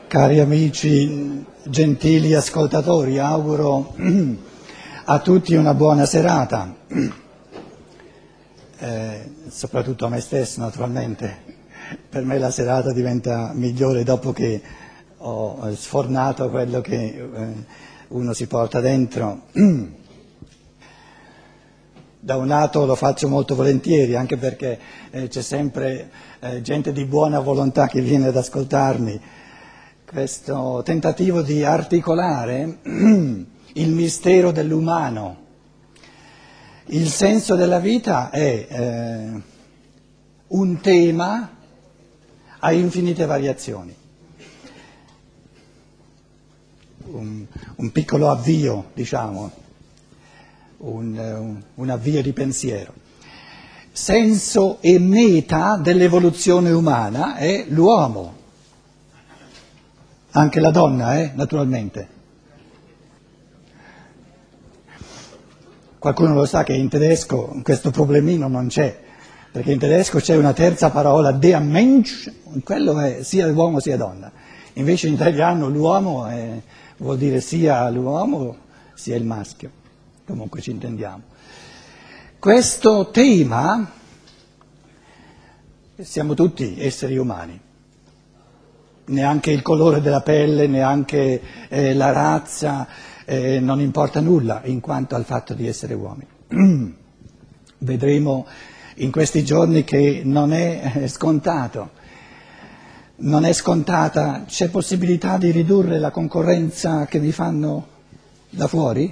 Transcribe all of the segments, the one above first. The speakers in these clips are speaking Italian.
Cari amici, gentili ascoltatori, auguro a tutti una buona serata, soprattutto a me stesso naturalmente. Per me la serata diventa migliore dopo che ho sfornato quello che uno si porta dentro. Da un lato lo faccio molto volentieri, anche perché c'è sempre gente di buona volontà che viene ad ascoltarmi. Questo tentativo di articolare il mistero dell'umano, il senso della vita è un tema a infinite variazioni. Un piccolo avvio, diciamo, un avvio di pensiero. Senso e meta dell'evoluzione umana è l'uomo. Anche la donna, naturalmente. Qualcuno lo sa che in tedesco questo problemino non c'è, perché in tedesco c'è una terza parola, der Mensch, quello è sia l'uomo sia donna. Invece in italiano l'uomo vuol dire sia l'uomo sia il maschio. Comunque ci intendiamo. Questo tema, siamo tutti esseri umani. Neanche il colore della pelle, neanche la razza, non importa nulla in quanto al fatto di essere uomini. Vedremo in questi giorni che non è scontato, non è scontata. C'è possibilità di ridurre la concorrenza che vi fanno da fuori?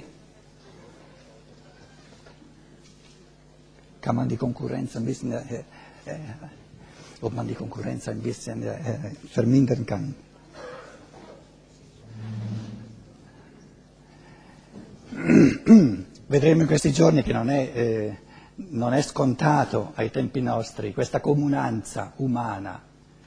Kann man die Konkurrenz ein bisschen ob man die Konkurrenz ein bisschen vermindern kann. Vedremo in questi giorni che non è scontato ai tempi nostri questa comunanza umana.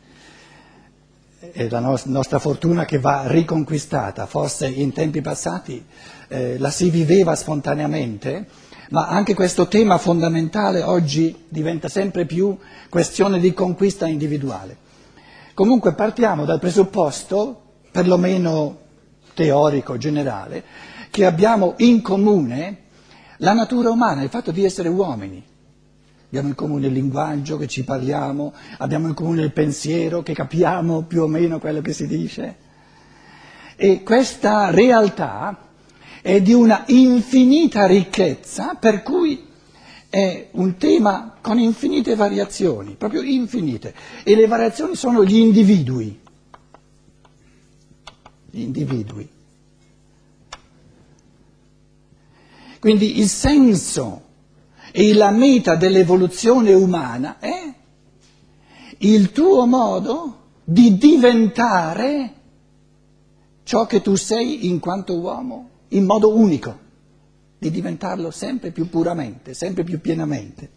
È la nostra fortuna che va riconquistata. Forse in tempi passati la si viveva spontaneamente, ma anche questo tema fondamentale oggi diventa sempre più questione di conquista individuale. Comunque partiamo dal presupposto, perlomeno teorico, generale, che abbiamo in comune la natura umana, il fatto di essere uomini. Abbiamo in comune il linguaggio, che ci parliamo, abbiamo in comune il pensiero, che capiamo più o meno quello che si dice. E questa realtà è di una infinita ricchezza, per cui è un tema con infinite variazioni, proprio infinite. E le variazioni sono gli individui. Gli individui. Quindi il senso e la meta dell'evoluzione umana è il tuo modo di diventare ciò che tu sei in quanto uomo in modo unico, di diventarlo sempre più puramente, sempre più pienamente.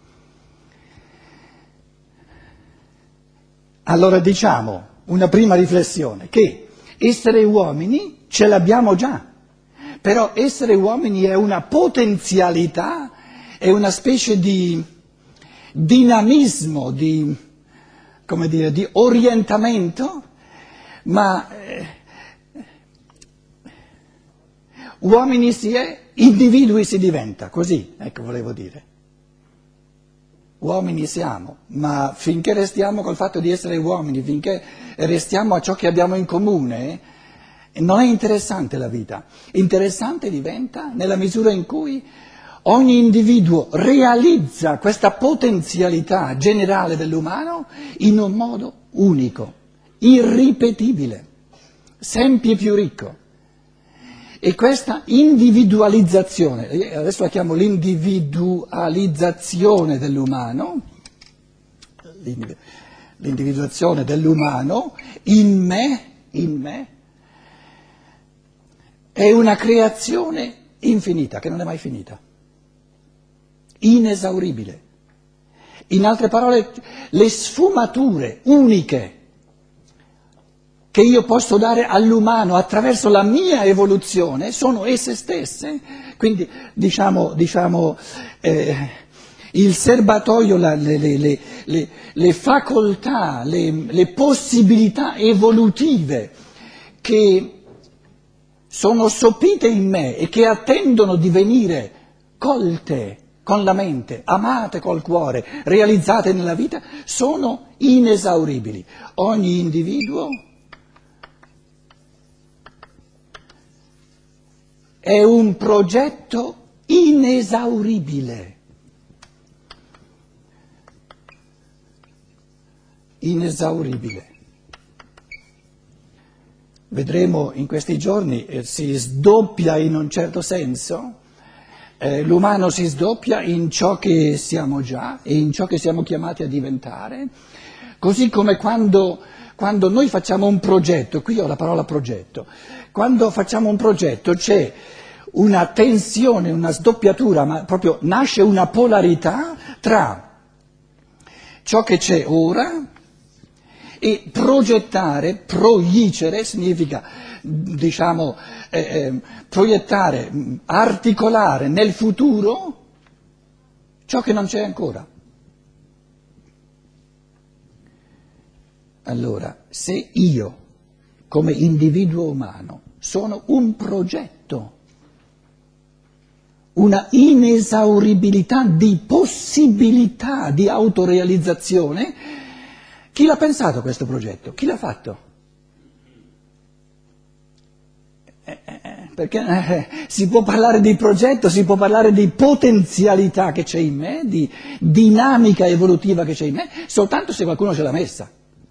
Allora diciamo una prima riflessione, che essere uomini ce l'abbiamo già, però essere uomini è una potenzialità, è una specie di dinamismo, di orientamento, ma uomini si è, individui si diventa, così, ecco volevo dire. Uomini siamo, ma finché restiamo col fatto di essere uomini, finché restiamo a ciò che abbiamo in comune, non è interessante la vita. Interessante diventa nella misura in cui ogni individuo realizza questa potenzialità generale dell'umano in un modo unico, irripetibile, sempre più ricco. E questa individualizzazione, adesso la chiamo l'individualizzazione dell'umano, l'individuazione dell'umano in me, è una creazione infinita, che non è mai finita, inesauribile. In altre parole, le sfumature uniche che io posso dare all'umano attraverso la mia evoluzione sono esse stesse, quindi diciamo il serbatoio, le facoltà, le possibilità evolutive che sono sopite in me e che attendono di venire colte con la mente, amate col cuore, realizzate nella vita, sono inesauribili. Ogni individuo è un progetto inesauribile. Inesauribile. Vedremo in questi giorni, si sdoppia in un certo senso, l'umano si sdoppia in ciò che siamo già e in ciò che siamo chiamati a diventare, così come quando noi facciamo un progetto, qui ho la parola progetto, quando facciamo un progetto c'è una tensione, una sdoppiatura, ma proprio nasce una polarità tra ciò che c'è ora e progettare, proyicere significa, diciamo, proiettare, articolare nel futuro ciò che non c'è ancora. Allora, se io, come individuo umano, sono un progetto, una inesauribilità di possibilità di autorealizzazione, chi l'ha pensato questo progetto? Chi l'ha fatto? Perché si può parlare di progetto, si può parlare di potenzialità che c'è in me, di dinamica evolutiva che c'è in me, soltanto se qualcuno ce l'ha messa.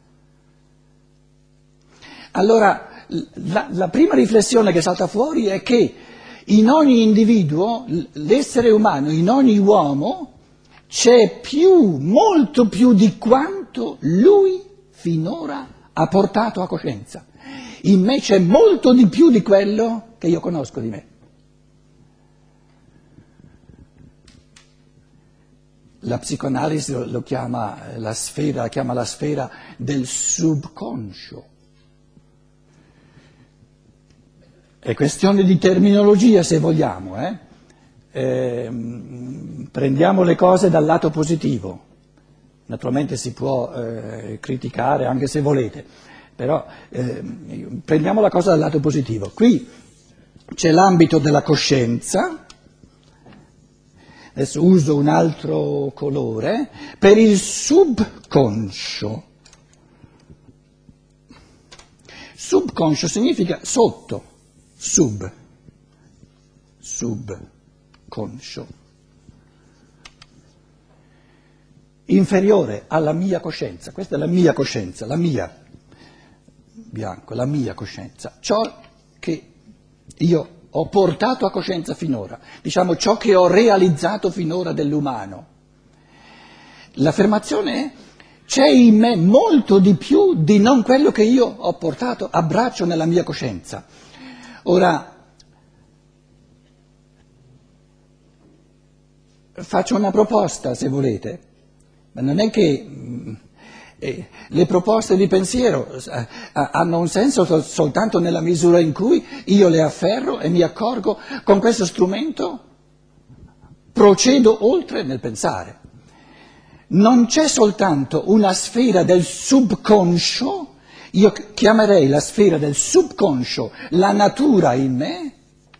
Allora, la prima riflessione che salta fuori è che in ogni individuo, l'essere umano, in ogni uomo, c'è molto più di quanto lui finora ha portato a coscienza. In me c'è molto di più di quello che io conosco di me. La psicoanalisi lo chiama la sfera del subconscio. È questione di terminologia, se vogliamo, prendiamo le cose dal lato positivo. Naturalmente si può criticare anche se volete, però prendiamo la cosa dal lato positivo. Qui c'è l'ambito della coscienza, adesso uso un altro colore, per il subconscio. Subconscio significa sotto, subconscio. Inferiore alla mia coscienza, questa è la mia coscienza, la mia coscienza, ciò che io ho portato a coscienza finora, diciamo ciò che ho realizzato finora dell'umano. L'affermazione è: c'è in me molto di più di non quello che io ho portato a braccio nella mia coscienza. Ora, faccio una proposta, se volete, ma non è che le proposte di pensiero hanno un senso soltanto nella misura in cui io le afferro e mi accorgo con questo strumento procedo oltre nel pensare. Non c'è soltanto una sfera del subconscio, io chiamerei la sfera del subconscio la natura in me,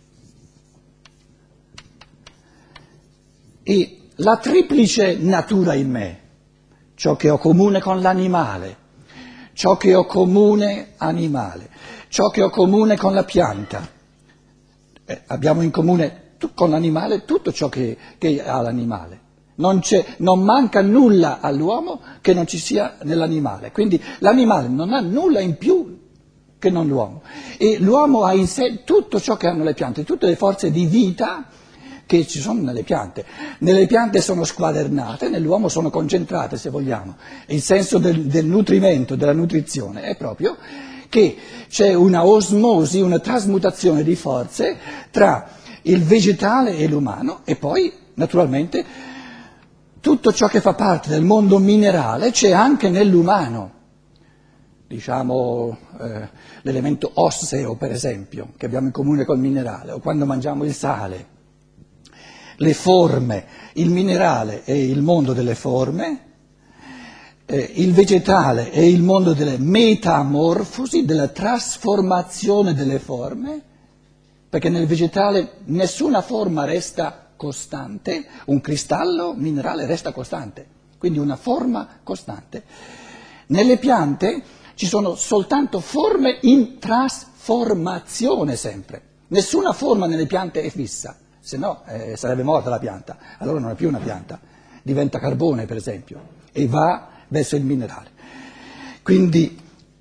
e la triplice natura in me, ciò che ho comune con l'animale, ciò che ho comune ciò che ho comune con la pianta. Abbiamo in comune con l'animale tutto ciò che ha l'animale. Non manca nulla all'uomo che non ci sia nell'animale. Quindi l'animale non ha nulla in più che non l'uomo. E l'uomo ha in sé tutto ciò che hanno le piante, tutte le forze di vita che ci sono nelle piante. Nelle piante sono squadernate, nell'uomo sono concentrate, se vogliamo. Il senso del nutrimento, della nutrizione, è proprio che c'è una osmosi, una trasmutazione di forze tra il vegetale e l'umano, e poi, naturalmente, tutto ciò che fa parte del mondo minerale c'è anche nell'umano. Diciamo l'elemento osseo, per esempio, che abbiamo in comune col minerale, o quando mangiamo il sale. le forme, il minerale è il mondo delle forme, il vegetale è il mondo delle metamorfosi, della trasformazione delle forme, perché nel vegetale nessuna forma resta costante, un cristallo minerale resta costante, quindi una forma costante. Nelle piante ci sono soltanto forme in trasformazione sempre, nessuna forma nelle piante è fissa, se no sarebbe morta la pianta, allora non è più una pianta, diventa carbone per esempio e va verso il minerale. Quindi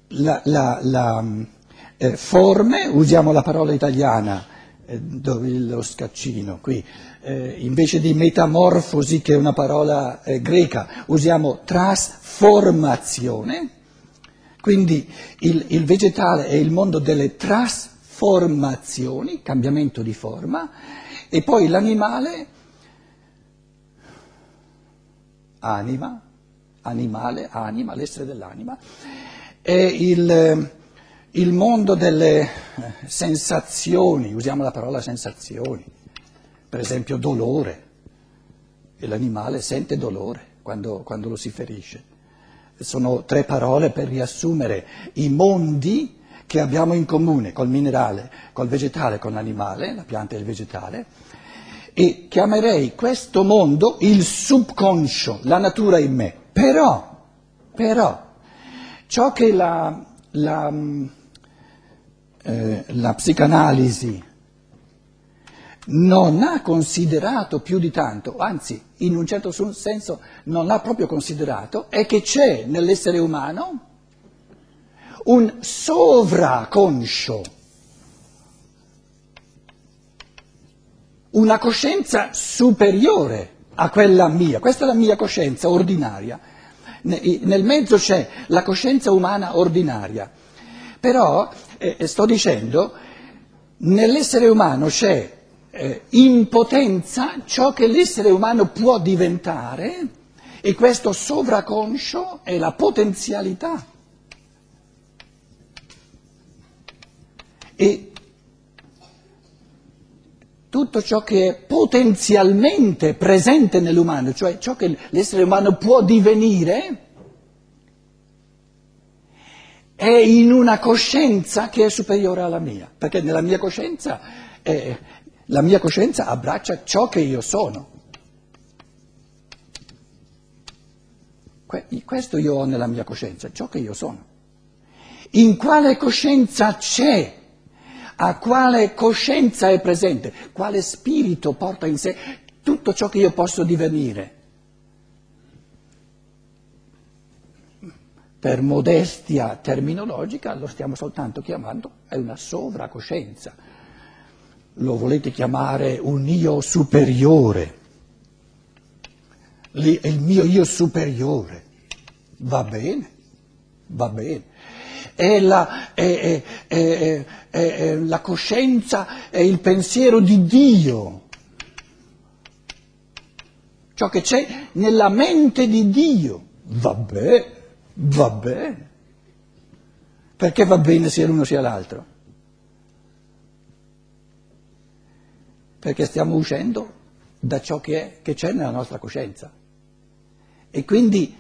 forme, usiamo la parola italiana, dove lo scaccino qui, invece di metamorfosi che è una parola greca, usiamo trasformazione, quindi il vegetale è il mondo delle trasformazioni, cambiamento di forma, e poi l'animale, anima, l'essere dell'anima, è il mondo delle sensazioni, usiamo la parola sensazioni, per esempio dolore, e l'animale sente dolore quando lo si ferisce. Sono 3 parole per riassumere i mondi che abbiamo in comune col minerale, col vegetale, con l'animale, la pianta e il vegetale, e chiamerei questo mondo il subconscio, la natura in me. Però, ciò che la psicanalisi non ha considerato più di tanto, anzi, in un certo senso non l'ha proprio considerato, è che c'è nell'essere umano un sovraconscio, una coscienza superiore a quella mia, questa è la mia coscienza ordinaria, nel mezzo c'è la coscienza umana ordinaria, però sto dicendo, nell'essere umano c'è in potenza ciò che l'essere umano può diventare e questo sovraconscio è la potenzialità. E tutto ciò che è potenzialmente presente nell'umano, cioè ciò che l'essere umano può divenire, è in una coscienza che è superiore alla mia, perché nella mia coscienza, la mia coscienza abbraccia ciò che io sono. Questo io ho nella mia coscienza, ciò che io sono. In quale coscienza c'è? A quale coscienza è presente? Quale spirito porta in sé tutto ciò che io posso divenire? Per modestia terminologica lo stiamo soltanto chiamando, è una sovracoscienza. Lo volete chiamare un io superiore? Lì è il mio io superiore. Va bene, va bene. È la coscienza, è il pensiero di Dio. Ciò che c'è nella mente di Dio. Va bene. Perché va bene sia l'uno sia l'altro? Perché stiamo uscendo da ciò che c'è nella nostra coscienza. E quindi,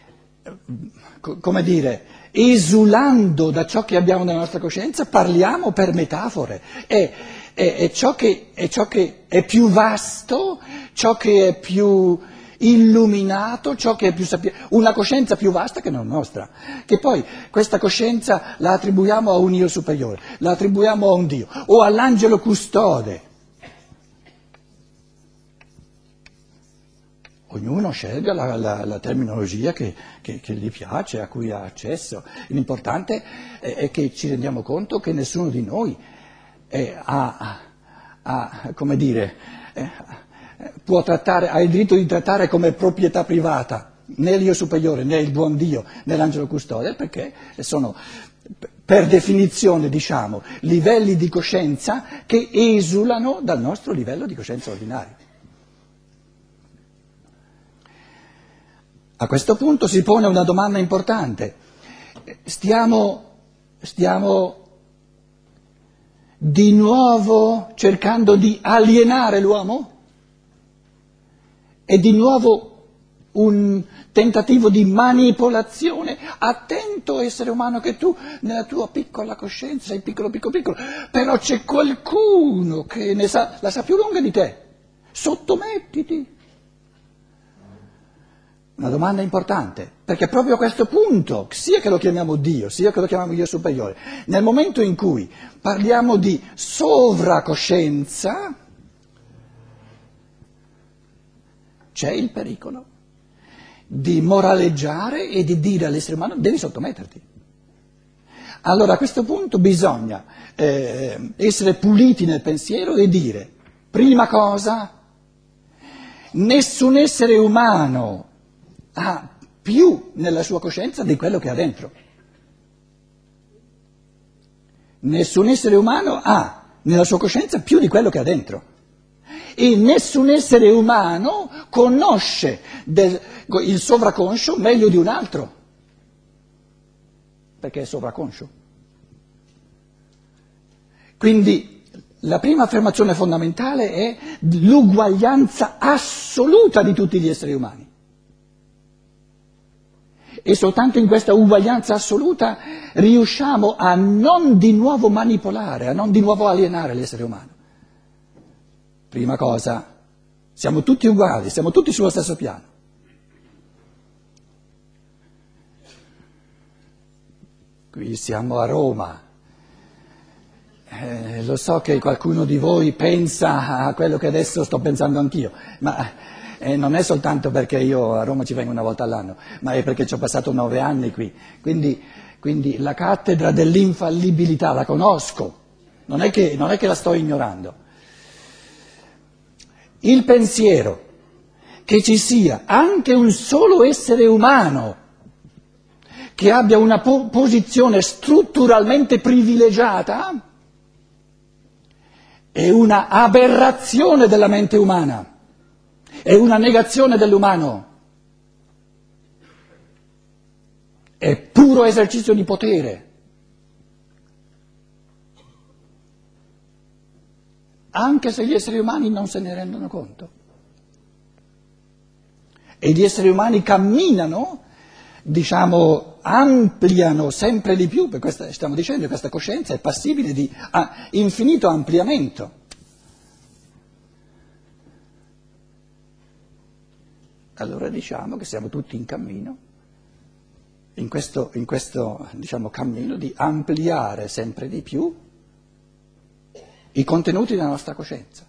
come dire, esulando da ciò che abbiamo nella nostra coscienza, parliamo per metafore. È ciò che è più vasto, ciò che è più illuminato, ciò che è più sapiente, una coscienza più vasta che non nostra, che poi questa coscienza la attribuiamo a un io superiore, la attribuiamo a un Dio o all'angelo custode. Ognuno scelga la terminologia che gli piace, a cui ha accesso. L'importante è che ci rendiamo conto che nessuno di noi ha il diritto di trattare come proprietà privata né l'io superiore, né il buon Dio, né l'angelo custode, perché sono per definizione, diciamo, livelli di coscienza che esulano dal nostro livello di coscienza ordinario. A questo punto si pone una domanda importante. Stiamo di nuovo cercando di alienare l'uomo? è di nuovo un tentativo di manipolazione. Attento essere umano che tu nella tua piccola coscienza sei piccolo, però c'è qualcuno che la sa più lunga di te. Sottomettiti. Una domanda importante, perché proprio a questo punto, sia che lo chiamiamo Dio, sia che lo chiamiamo Dio superiore, nel momento in cui parliamo di sovracoscienza, c'è il pericolo di moraleggiare e di dire all'essere umano devi sottometterti. Allora a questo punto bisogna essere puliti nel pensiero e dire, prima cosa, nessun essere umano ha più nella sua coscienza di quello che ha dentro. Nessun essere umano ha nella sua coscienza più di quello che ha dentro. E nessun essere umano conosce il sovraconscio meglio di un altro, perché è sovraconscio. Quindi la prima affermazione fondamentale è l'uguaglianza assoluta di tutti gli esseri umani. E soltanto in questa uguaglianza assoluta riusciamo a non di nuovo manipolare, a non di nuovo alienare l'essere umano. Prima cosa, siamo tutti uguali, siamo tutti sullo stesso piano. Qui siamo a Roma. Lo so che qualcuno di voi pensa a quello che adesso sto pensando anch'io, ma non è soltanto perché io a Roma ci vengo una volta all'anno, ma è perché ci ho passato 9 anni qui. Quindi la cattedra dell'infallibilità la conosco, non è che la sto ignorando. Il pensiero che ci sia anche un solo essere umano che abbia una posizione strutturalmente privilegiata è una aberrazione della mente umana, è una negazione dell'umano, è puro esercizio di potere. Anche se gli esseri umani non se ne rendono conto. E gli esseri umani camminano, ampliano sempre di più, per stiamo dicendo che questa coscienza è passibile di infinito ampliamento. Allora diciamo che siamo tutti in cammino, in questo cammino di ampliare sempre di più i contenuti della nostra coscienza.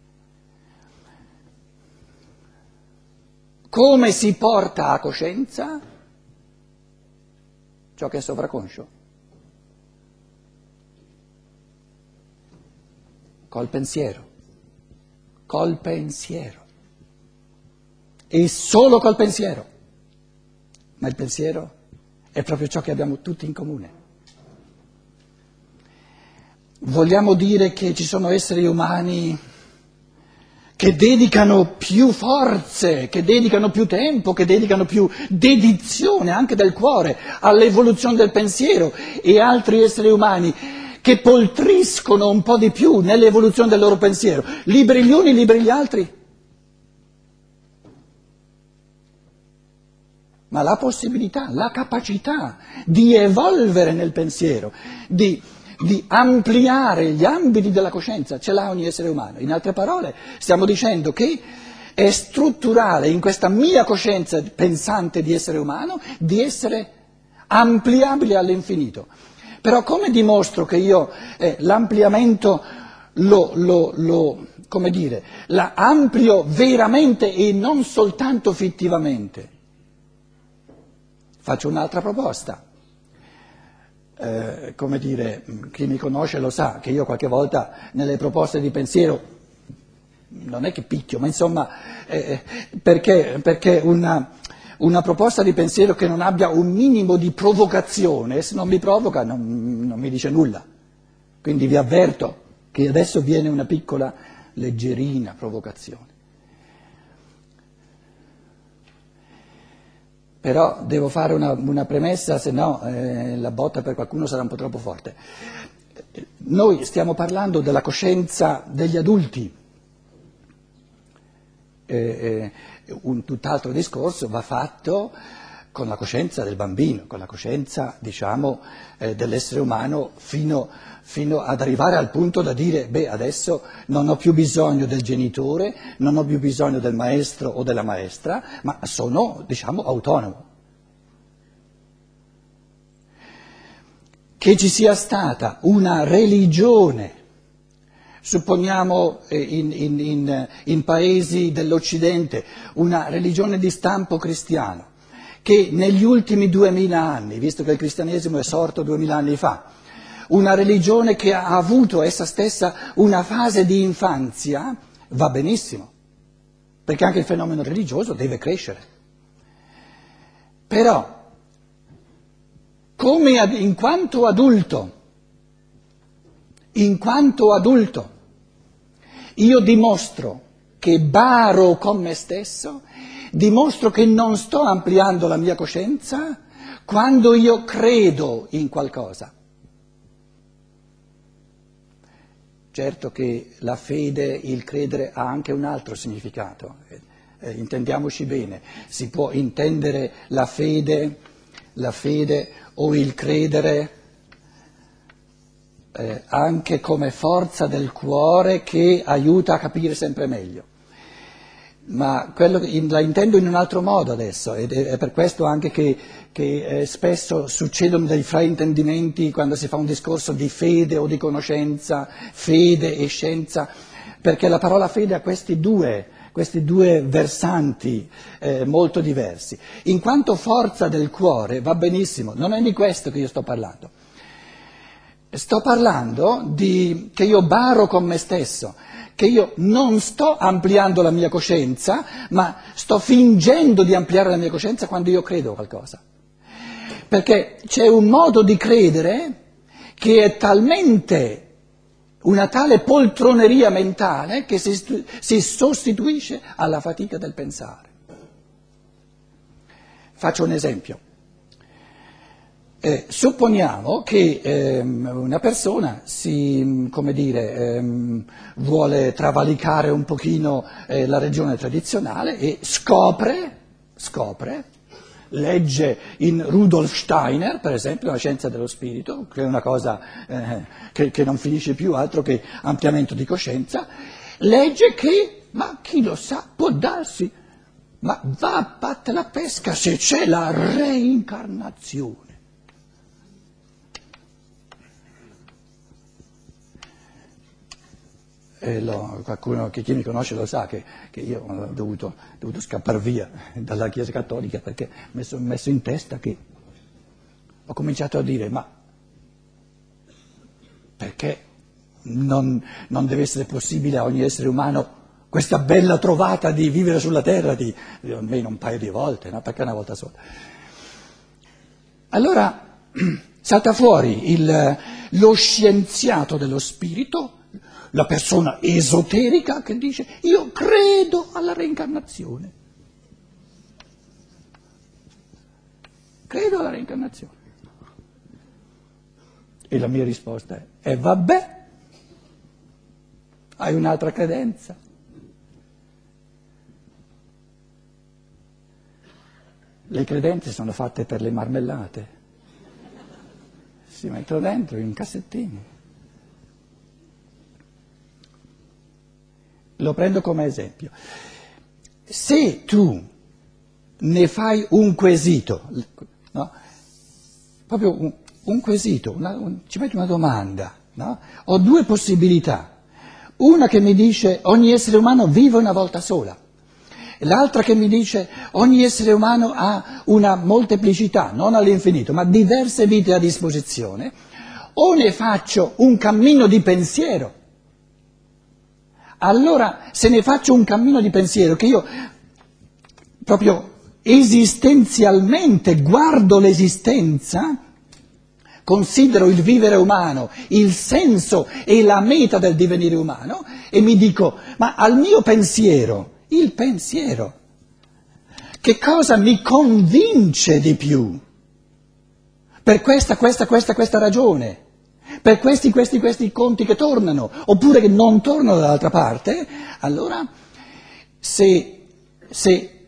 Come si porta a coscienza ciò che è sovraconscio? Col pensiero. E solo col pensiero. Ma il pensiero è proprio ciò che abbiamo tutti in comune. Vogliamo dire che ci sono esseri umani che dedicano più forze, che dedicano più tempo, che dedicano più dedizione anche del cuore all'evoluzione del pensiero, e altri esseri umani che poltriscono un po' di più nell'evoluzione del loro pensiero, liberi gli uni, liberi gli altri. Ma la possibilità, la capacità di evolvere nel pensiero, di ampliare gli ambiti della coscienza, ce l'ha ogni essere umano. In altre parole, stiamo dicendo che è strutturale in questa mia coscienza pensante di essere umano di essere ampliabile all'infinito. Però come dimostro che io l'ampliamento la amplio veramente e non soltanto fittivamente? Faccio un'altra proposta. Chi mi conosce lo sa che io qualche volta nelle proposte di pensiero, non è che picchio, ma insomma, perché una proposta di pensiero che non abbia un minimo di provocazione, se non mi provoca non mi dice nulla. Quindi vi avverto che adesso viene una piccola, leggerina provocazione. Però devo fare una premessa, se no la botta per qualcuno sarà un po' troppo forte. Noi stiamo parlando della coscienza degli adulti. Un tutt'altro discorso va fatto con la coscienza del bambino, con la coscienza, diciamo, dell'essere umano fino ad arrivare al punto da dire, beh, adesso non ho più bisogno del genitore, non ho più bisogno del maestro o della maestra, ma sono, diciamo, autonomo. Che ci sia stata una religione, supponiamo in paesi dell'Occidente, una religione di stampo cristiano, che negli ultimi 2000 anni, visto che il cristianesimo è sorto 2000 anni fa, una religione che ha avuto essa stessa una fase di infanzia, va benissimo, perché anche il fenomeno religioso deve crescere. Però, come in quanto adulto, io dimostro che baro con me stesso, dimostro che non sto ampliando la mia coscienza quando io credo in qualcosa. Certo che la fede, il credere ha anche un altro significato, intendiamoci bene, si può intendere la fede o il credere anche come forza del cuore che aiuta a capire sempre meglio. Ma la intendo in un altro modo adesso, ed è per questo anche che spesso succedono dei fraintendimenti quando si fa un discorso di fede o di conoscenza, fede e scienza, perché la parola fede ha questi due versanti molto diversi. In quanto forza del cuore va benissimo, non è di questo che io sto parlando. Sto parlando che io baro con me stesso, che io non sto ampliando la mia coscienza, ma sto fingendo di ampliare la mia coscienza quando io credo qualcosa. Perché c'è un modo di credere che è talmente una tale poltroneria mentale che si sostituisce alla fatica del pensare. Faccio un esempio. Supponiamo che una persona vuole travalicare un pochino la religione tradizionale e scopre, legge in Rudolf Steiner, per esempio, la scienza dello spirito, che è una cosa che non finisce più altro che ampliamento di coscienza, legge che, ma chi lo sa, può darsi, ma va a battere la pesca se c'è la reincarnazione. Qualcuno che chi mi conosce lo sa che io ho dovuto scappare via dalla Chiesa Cattolica perché mi sono messo in testa che ho cominciato a dire ma perché non deve essere possibile a ogni essere umano questa bella trovata di vivere sulla terra di almeno un paio di volte, no? Perché una volta sola? Allora salta fuori lo scienziato dello spirito, la persona esoterica che dice io credo alla reincarnazione. Credo alla reincarnazione. E la mia risposta è vabbè, hai un'altra credenza. Le credenze sono fatte per le marmellate, si mettono dentro in cassettini. Lo prendo come esempio. Se tu ne fai un quesito, no? Proprio un quesito, ci metti una domanda, no? Ho due possibilità. Una che mi dice ogni essere umano vive una volta sola. L'altra che mi dice ogni essere umano ha una molteplicità, non all'infinito, ma diverse vite a disposizione, o ne faccio un cammino di pensiero. Allora, se ne faccio un cammino di pensiero che io proprio esistenzialmente guardo l'esistenza, considero il vivere umano, il senso e la meta del divenire umano e mi dico, ma al mio pensiero, il pensiero, che cosa mi convince di più? Per questa ragione. Per questi conti che tornano, oppure che non tornano dall'altra parte, allora se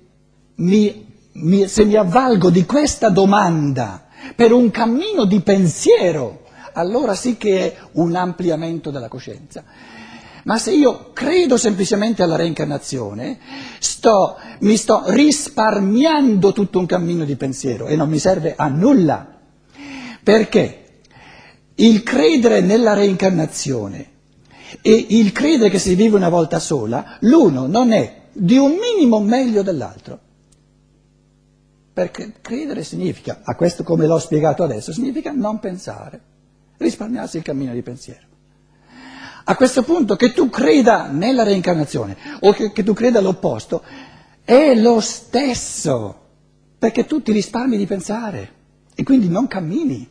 mi avvalgo di questa domanda per un cammino di pensiero, allora sì che è un ampliamento della coscienza. Ma se io credo semplicemente alla reincarnazione, mi sto risparmiando tutto un cammino di pensiero e non mi serve a nulla. Perché il credere nella reincarnazione e il credere che si vive una volta sola, l'uno non è di un minimo meglio dell'altro. Perché credere significa, a questo come l'ho spiegato adesso, significa non pensare, risparmiarsi il cammino di pensiero. A questo punto che tu creda nella reincarnazione o che tu creda all'opposto, è lo stesso, perché tu ti risparmi di pensare e quindi non cammini.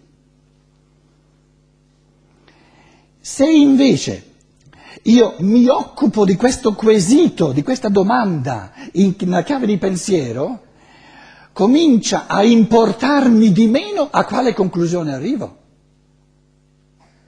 Se invece io mi occupo di questo quesito, di questa domanda in una chiave di pensiero, comincia a importarmi di meno a quale conclusione arrivo.